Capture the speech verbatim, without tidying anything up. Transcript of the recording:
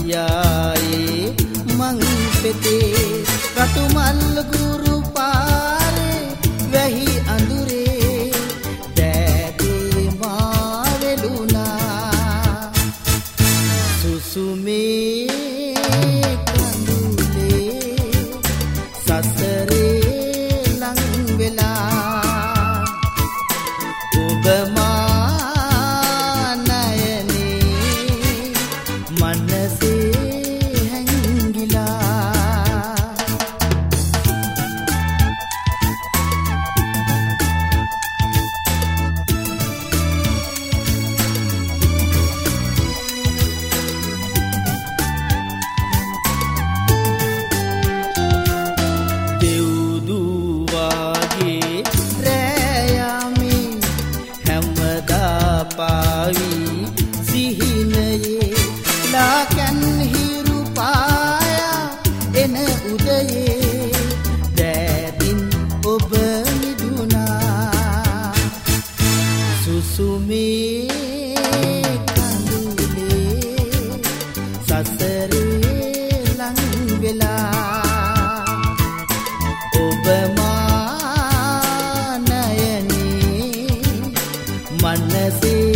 යායේ මං පෙතේ රතු මල් ගුරු පාරේ වැහි අඳුරේ දැදේ මා වෙලුණා සුසුමේ කඳුලේ සසරේ ලං වෙලා ඔබ මා නයනේ මනසේ හැංගිලා දෙව්දුවාගේ රැයමි හැමදා පාවි සිහිනයේ ලාකන් හිරු පායා එන උදයේ දැදින් ඔබ මිදුණා සුසුමේ කඳුලේ සසරේ ලං වෙලා ඔබ මා නයනේ මනසේ